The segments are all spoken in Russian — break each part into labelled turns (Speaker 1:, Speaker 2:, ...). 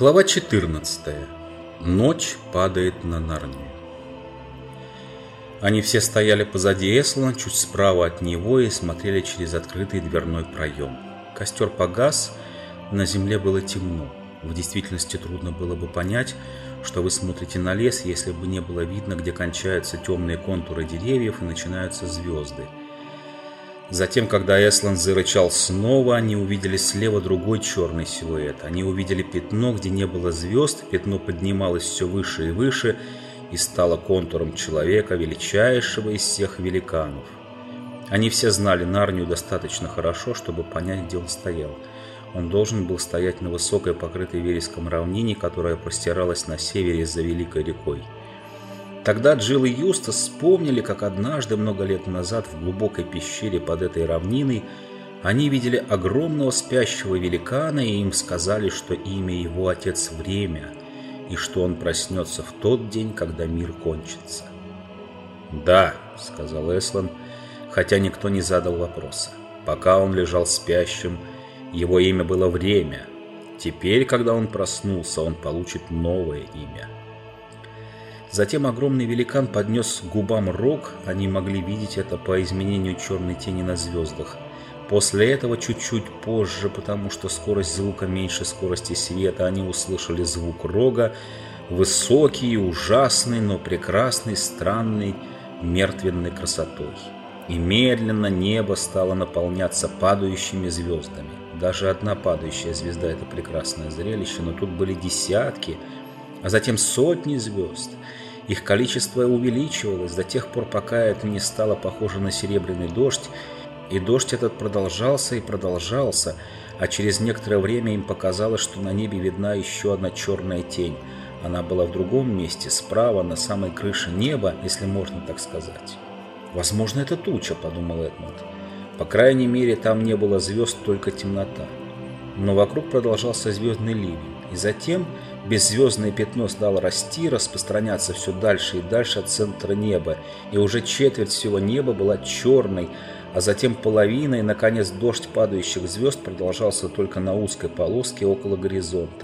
Speaker 1: Глава 14. Ночь падает на Нарнию. Они все стояли позади Эслана, чуть справа от него, и смотрели через открытый дверной проем. Костер погас, на земле было темно. В действительности трудно было бы понять, что вы смотрите на лес, если бы не было видно, где кончаются темные контуры деревьев и начинаются звезды. Затем, когда Эслан зарычал снова, они увидели слева другой черный силуэт. Они увидели пятно, где не было звезд, пятно поднималось все выше и выше и стало контуром человека, величайшего из всех великанов. Они все знали Нарнию достаточно хорошо, чтобы понять, где он стоял. Он должен был стоять на высокой, покрытой вереском равнине, которая простиралась на севере за Великой рекой. Тогда Джилл и Юстас вспомнили, как однажды, много лет назад, в глубокой пещере под этой равниной, они видели огромного спящего великана, и им сказали, что имя его Отец Время, и что он проснется в тот день, когда мир кончится. «Да», — сказал Эслан, хотя никто не задал вопроса. Пока он лежал спящим, его имя было Время. Теперь, когда он проснулся, он получит новое имя. Затем огромный великан поднес к губам рог, они могли видеть это по изменению черной тени на звездах. После этого, чуть-чуть позже, потому что скорость звука меньше скорости света, они услышали звук рога, высокий, ужасный, но прекрасный, странный, мертвенной красотой. И медленно небо стало наполняться падающими звездами. Даже одна падающая звезда – это прекрасное зрелище, но тут были десятки, а затем сотни звезд. Их количество увеличивалось до тех пор, пока это не стало похоже на серебряный дождь, и дождь этот продолжался и продолжался, а через некоторое время им показалось, что на небе видна еще одна черная тень. Она была в другом месте, справа, на самой крыше неба, если можно так сказать. «Возможно, это туча», — подумал Эдмунд. По крайней мере, там не было звезд, только темнота. Но вокруг продолжался звездный ливень, и затем беззвездное пятно стало расти, распространяться все дальше и дальше от центра неба, и уже четверть всего неба была черной, а затем половина, и, наконец, дождь падающих звезд продолжался только на узкой полоске около горизонта.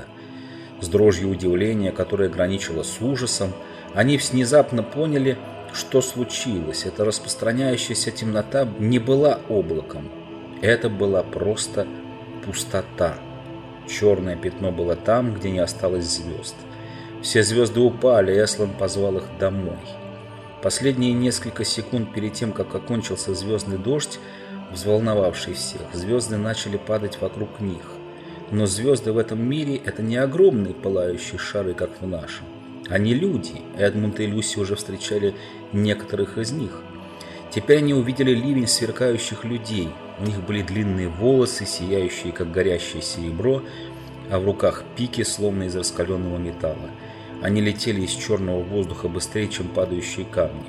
Speaker 1: С дрожью удивления, которая граничила с ужасом, они внезапно поняли, что случилось. Эта распространяющаяся темнота не была облаком, это была просто пустота. Черное пятно было там, где не осталось звезд. Все звезды упали, и Эслан позвал их домой. Последние несколько секунд перед тем, как окончился звездный дождь, взволновавший всех, звезды начали падать вокруг них. Но звезды в этом мире – это не огромные пылающие шары, как в нашем. Они люди. Эдмунд и Люси уже встречали некоторых из них. Теперь они увидели ливень сверкающих людей. У них были длинные волосы, сияющие, как горящее серебро, а в руках пики, словно из раскаленного металла. Они летели из черного воздуха быстрее, чем падающие камни.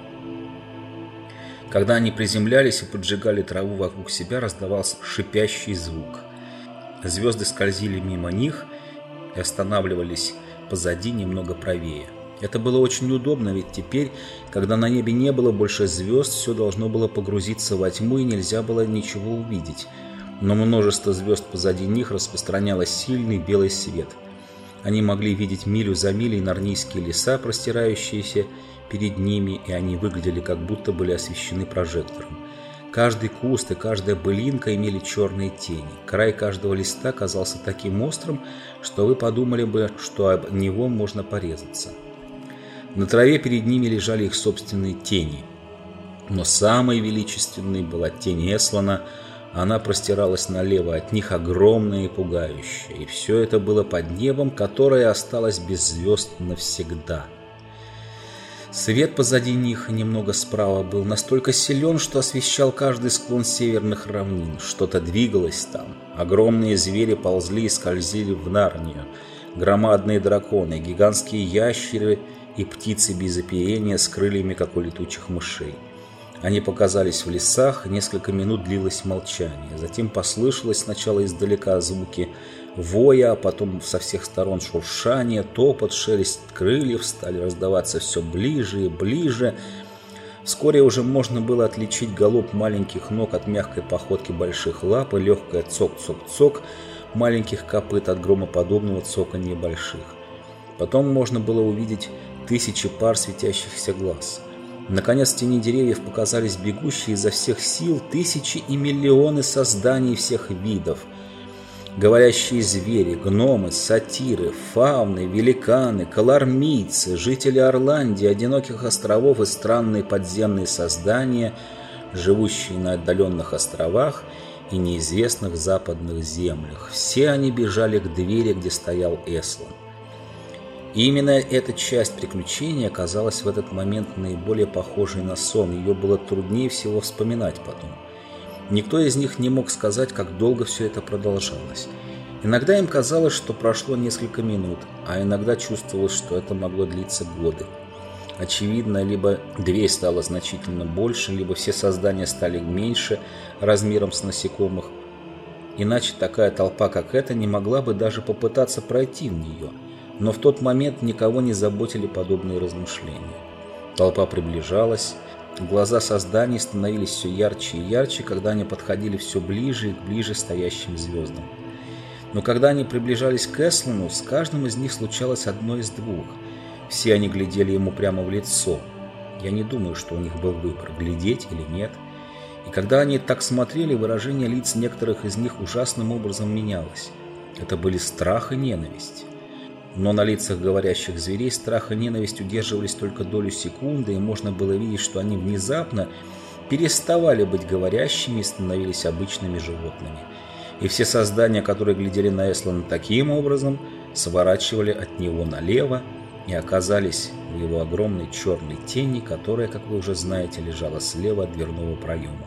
Speaker 1: Когда они приземлялись и поджигали траву вокруг себя, раздавался шипящий звук. Звезды скользили мимо них и останавливались позади, немного правее. Это было очень удобно, ведь теперь, когда на небе не было больше звезд, все должно было погрузиться во тьму и нельзя было ничего увидеть. Но множество звезд позади них распространяло сильный белый свет. Они могли видеть милю за милей нарнийские леса, простирающиеся перед ними, и они выглядели, как будто были освещены прожектором. Каждый куст и каждая былинка имели черные тени. Край каждого листа казался таким острым, что вы подумали бы, что об него можно порезаться. На траве перед ними лежали их собственные тени. Но самой величественной была тень Эслана. Она простиралась налево от них, огромная и пугающая. И все это было под небом, которое осталось без звезд навсегда. Свет позади них и немного справа был настолько силен, что освещал каждый склон северных равнин. Что-то двигалось там. Огромные звери ползли и скользили в Нарнию. Громадные драконы, гигантские ящеры и птицы без оперения с крыльями, как у летучих мышей. Они показались в лесах, несколько минут длилось молчание. Затем послышалось сначала издалека звуки воя, а потом со всех сторон шуршание, топот, шелест крыльев стали раздаваться все ближе и ближе. Вскоре уже можно было отличить галоп маленьких ног от мягкой походки больших лап и легкое цок-цок-цок. маленьких копыт от громоподобного цоканья больших. Потом можно было увидеть тысячи пар светящихся глаз. Наконец, в тени деревьев показались бегущие изо всех сил тысячи и миллионы созданий всех видов. Говорящие звери, гномы, сатиры, фауны, великаны, калармийцы, жители Орландии, одиноких островов и странные подземные создания, живущие на отдаленных островах и неизвестных западных землях. Все они бежали к двери, где стоял Эслан. И именно эта часть приключения оказалась в этот момент наиболее похожей на сон. Ее было труднее всего вспоминать потом. Никто из них не мог сказать, как долго все это продолжалось. Иногда им казалось, что прошло несколько минут, а иногда чувствовалось, что это могло длиться годы. Очевидно, либо дверь стала значительно больше, либо все создания стали меньше размером с насекомых. Иначе такая толпа, как эта, не могла бы даже попытаться пройти в нее. Но в тот момент никого не заботили подобные размышления. Толпа приближалась. Глаза созданий становились все ярче и ярче, когда они подходили все ближе и ближе стоящим звездам. Но когда они приближались к Эслану, с каждым из них случалось одно из двух. Все они глядели ему прямо в лицо. Я не думаю, что у них был выбор, глядеть или нет. И когда они так смотрели, выражение лиц некоторых из них ужасным образом менялось. Это были страх и ненависть. Но на лицах говорящих зверей страх и ненависть удерживались только долю секунды, и можно было видеть, что они внезапно переставали быть говорящими и становились обычными животными. И все создания, которые глядели на Эслана таким образом, сворачивали от него налево и оказались в его огромной черной тени, которая, как вы уже знаете, лежала слева от дверного проема.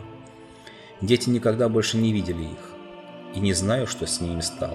Speaker 1: Дети никогда больше не видели их, и не знаю, что с ними стало.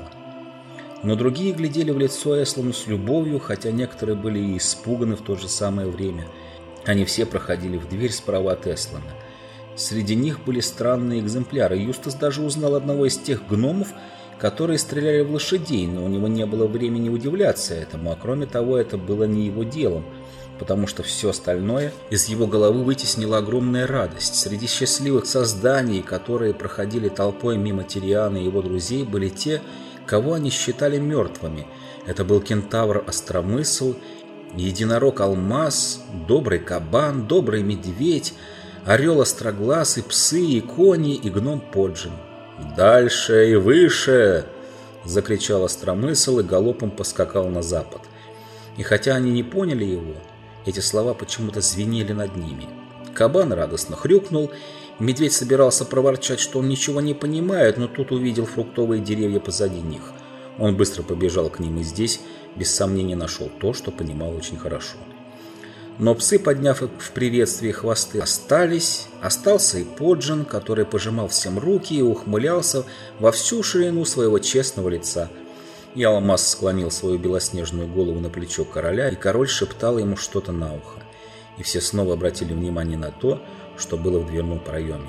Speaker 1: Но другие глядели в лицо Эслану с любовью, хотя некоторые были и испуганы в то же самое время. Они все проходили в дверь справа от Эслана. Среди них были странные экземпляры. Юстас даже узнал одного из тех гномов, которые стреляли в лошадей, но у него не было времени удивляться этому, а кроме того, это было не его делом, потому что все остальное из его головы вытеснила огромная радость. Среди счастливых созданий, которые проходили толпой мимо Тириана и его друзей, были те, кого они считали мертвыми. Это был кентавр Остромысл, единорог Алмаз, добрый кабан, добрый медведь, орел Остроглаз, и псы, и кони, и гном Поджин. «Дальше и выше!» – закричал Остромысл и галопом поскакал на запад. И хотя они не поняли его, эти слова почему-то звенели над ними. Кабан радостно хрюкнул. Медведь собирался проворчать, что он ничего не понимает, но тут увидел фруктовые деревья позади них. Он быстро побежал к ним и здесь, без сомнения, нашел то, что понимал очень хорошо. Но псы, подняв в приветствии хвосты, остались. Остался и Поджин, который пожимал всем руки и ухмылялся во всю ширину своего честного лица. И Алмаз склонил свою белоснежную голову на плечо короля, и король шептал ему что-то на ухо. И все снова обратили внимание на то, что было в дверном проеме.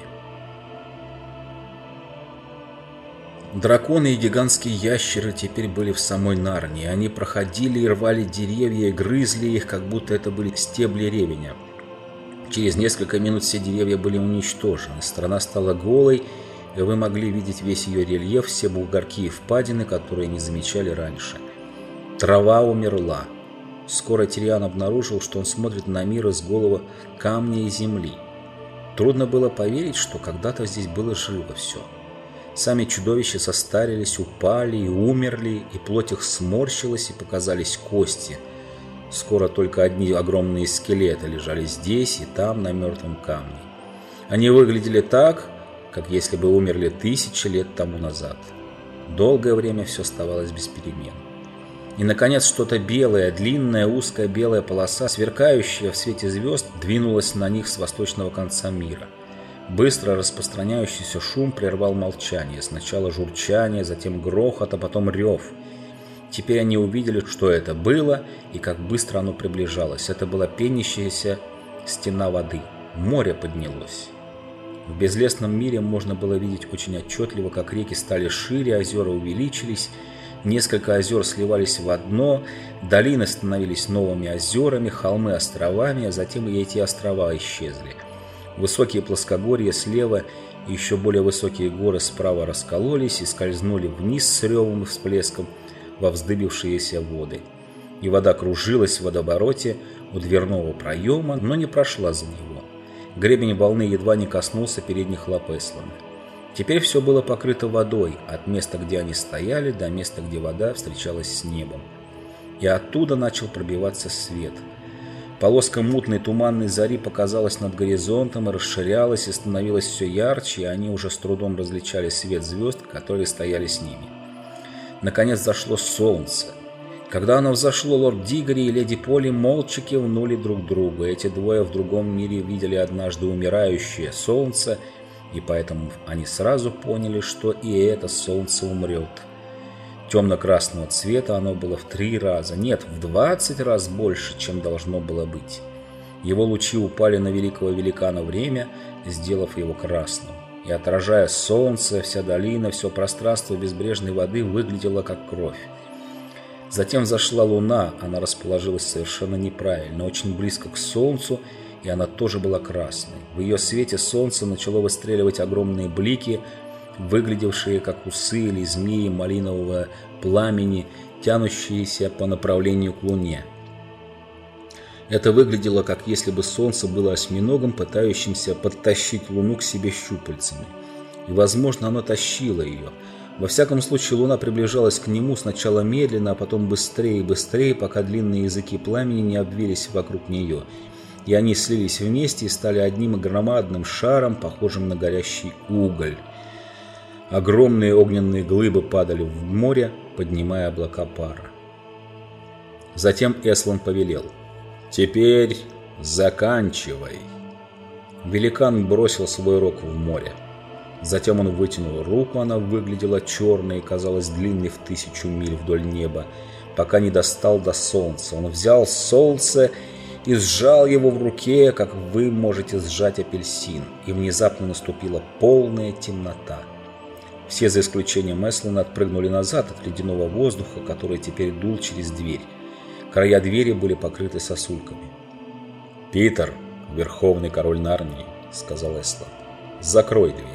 Speaker 1: Драконы и гигантские ящеры теперь были в самой Нарнии. Они проходили и рвали деревья, и грызли их, как будто это были стебли ревеня. Через несколько минут все деревья были уничтожены. Страна стала голой, и вы могли видеть весь ее рельеф, все бугорки и впадины, которые не замечали раньше. Трава умерла. Скоро Тириан обнаружил, что он смотрит на мир из голого камня и земли. Трудно было поверить, что когда-то здесь было живо все. Сами чудовища состарились, упали и умерли, и плоть их сморщилась, и показались кости. Скоро только одни огромные скелеты лежали здесь и там, на мертвом камне. Они выглядели так, как если бы умерли 1000 лет тому назад. Долгое время все оставалось без перемен. И, наконец, что-то белое, длинная, узкая белая полоса, сверкающая в свете звезд, двинулась на них с восточного конца мира. Быстро распространяющийся шум прервал молчание. Сначала журчание, затем грохот, а потом рев. Теперь они увидели, что это было и как быстро оно приближалось. Это была пенящаяся стена воды. Море поднялось. В безлесном мире можно было видеть очень отчетливо, как реки стали шире, озера увеличились. Несколько озер сливались в одно, долины становились новыми озерами, холмы островами, а затем и эти острова исчезли. Высокие плоскогорья слева Еще более высокие горы справа раскололись и скользнули вниз с ревом и всплеском во вздыбившиеся воды. И вода кружилась в водовороте у дверного проема, но не прошла за него. Гребень волны едва не коснулся передних лап Эслана. Теперь все было покрыто водой, от места, где они стояли, до места, где вода встречалась с небом. И оттуда начал пробиваться свет. Полоска мутной туманной зари показалась над горизонтом и расширялась, и становилась все ярче, и они уже с трудом различали свет звезд, которые стояли с ними. Наконец зашло солнце. Когда оно взошло, лорд Дигори и леди Поли молча кивнули друг другу. Эти двое в другом мире видели однажды умирающее солнце, и поэтому они сразу поняли, что и это солнце умрет. Темно-красного цвета оно было в 3 раза, нет, в 20 раз больше, чем должно было быть. Его лучи упали на великого великана время, сделав его красным. И отражая солнце, вся долина, все пространство безбрежной воды выглядело как кровь. Затем взошла луна, она расположилась совершенно неправильно, очень близко к солнцу, и она тоже была красной. В ее свете солнце начало выстреливать огромные блики, выглядевшие как усы или змеи малинового пламени, тянущиеся по направлению к луне. Это выглядело, как если бы солнце было осьминогом, пытающимся подтащить луну к себе щупальцами. И, возможно, оно тащило ее. Во всяком случае, луна приближалась к нему сначала медленно, а потом быстрее и быстрее, пока длинные языки пламени не обвились вокруг нее. И они слились вместе и стали одним громадным шаром, похожим на горящий уголь. Огромные огненные глыбы падали в море, поднимая облака пара. Затем Эслан повелел: «Теперь заканчивай». Великан бросил свой рог в море. Затем он вытянул руку, она выглядела черной и казалась длинной в 1000 миль вдоль неба, пока не достал до солнца. Он взял солнце и сжал его в руке, как вы можете сжать апельсин, и внезапно наступила полная темнота. Все, за исключением Эслана, отпрыгнули назад от ледяного воздуха, который теперь дул через дверь. Края двери были покрыты сосульками. «Питер, верховный король Нарнии», — сказал Эслан, — «закрой дверь».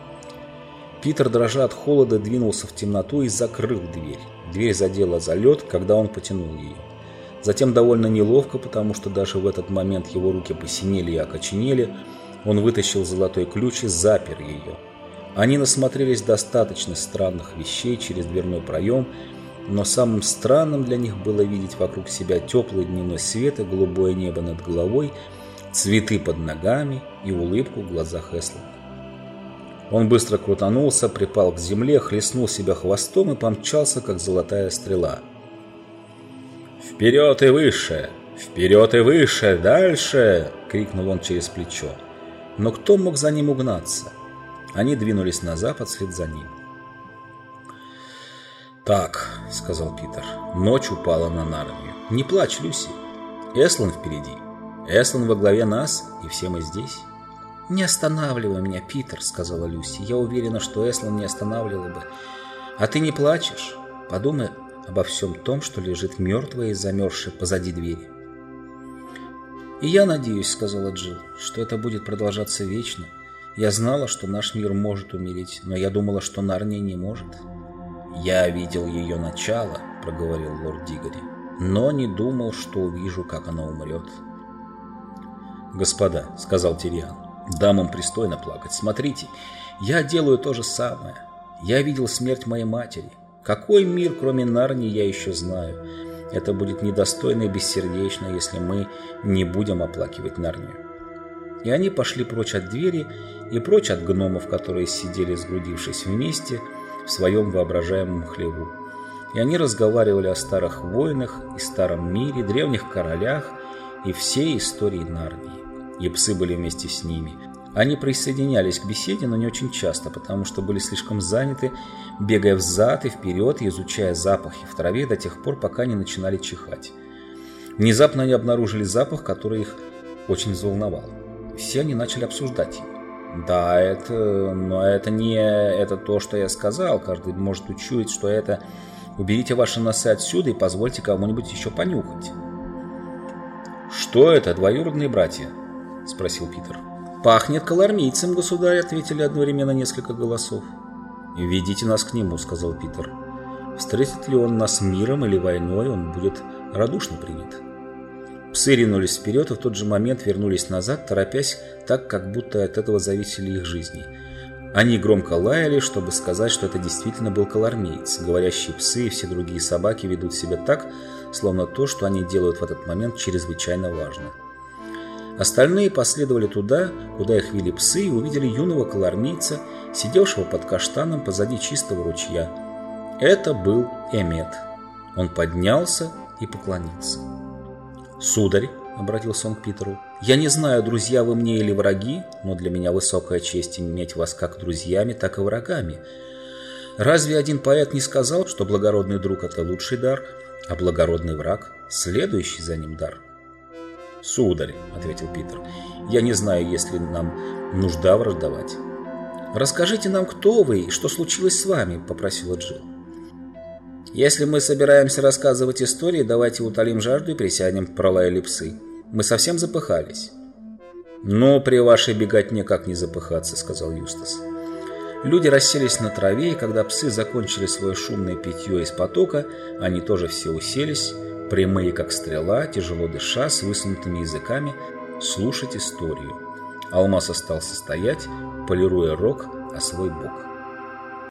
Speaker 1: Питер, дрожа от холода, двинулся в темноту и закрыл дверь. Дверь задела за лед, когда он потянул ее. Затем довольно неловко, потому что даже в этот момент его руки посинели и окоченели, он вытащил золотой ключ и запер ее. Они насмотрелись достаточно странных вещей через дверной проем, но самым странным для них было видеть вокруг себя теплый дневной свет и голубое небо над головой, цветы под ногами и улыбку в глазах Эслана. Он быстро крутанулся, припал к земле, хлестнул себя хвостом и помчался, как золотая стрела. «Вперед и выше! Вперед и выше! Дальше!» — крикнул он через плечо. Но кто мог за ним угнаться? Они двинулись на запад вслед за ним. «Так», — сказал Питер, — «ночь упала на Нарнию. Не плачь, Люси. Эслан впереди. Эслан во главе нас, и все мы здесь». «Не останавливай меня, Питер», — сказала Люси. «Я уверена, что Эслан не останавливал бы. А ты не плачешь? Подумай обо всем том, что лежит мертвое и замерзшее позади двери». «И я надеюсь», — сказала Джилл, — «что это будет продолжаться вечно. Я знала, что наш мир может умереть, но я думала, что Нарния не может». «Я видел ее начало», — проговорил лорд Дигори, — «но не думал, что увижу, как она умрет». «Господа», — сказал Тириан, — «дамам пристойно плакать. Смотрите, я делаю то же самое. Я видел смерть моей матери. Какой мир, кроме Нарнии, я еще знаю? Это будет недостойно и бессердечно, если мы не будем оплакивать Нарнию». И они пошли прочь от двери и прочь от гномов, которые сидели, сгрудившись вместе в своем воображаемом хлеву. И они разговаривали о старых войнах и старом мире, древних королях и всей истории Нарнии. И псы были вместе с ними. Они присоединялись к беседе, но не очень часто, потому что были слишком заняты, бегая взад и вперед и изучая запахи в траве до тех пор, пока не начинали чихать. Внезапно они обнаружили запах, который их очень взволновал. Все они начали обсуждать его. «Да, но это не это то, что я сказал. Каждый может учуять, что это... Уберите ваши носы отсюда и позвольте кому-нибудь еще понюхать». «Что это, двоюродные братья?» — спросил Питер. «Пахнет калармийцем, государь», — ответили одновременно несколько голосов. «Ведите нас к нему», — сказал Питер. «Встретит ли он нас миром или войной, он будет радушно принят». Псы ринулись вперед и в тот же момент вернулись назад, торопясь так, как будто от этого зависели их жизни. Они громко лаяли, чтобы сказать, что это действительно был калармеец. Говорящие псы и все другие собаки ведут себя так, словно то, что они делают в этот момент, чрезвычайно важно. Остальные последовали туда, куда их вели псы, и увидели юного калармийца, сидевшего под каштаном позади чистого ручья. Это был Эмет. Он поднялся и поклонился. «Сударь», — обратился он к Питеру, — «я не знаю, друзья вы мне или враги, но для меня высокая честь иметь вас как друзьями, так и врагами. Разве один поэт не сказал, что благородный друг — это лучший дар, а благородный враг — следующий за ним дар?» «Сударь», — ответил Питер, — «я не знаю, есть ли нам нужда враждовать». «Расскажите нам, кто вы и что случилось с вами», — попросила Джилл. «Если мы собираемся рассказывать истории, давайте утолим жажду и присядем», — пролаяли псы. «Мы совсем запыхались». «Но при вашей беготне как не запыхаться», — сказал Юстас. Люди расселись на траве, и когда псы закончили свое шумное питье из потока, они тоже все уселись, прямые как стрела, тяжело дыша, с высунутыми языками, слушать историю. Алмаз остался стоять, полируя рог о свой бок.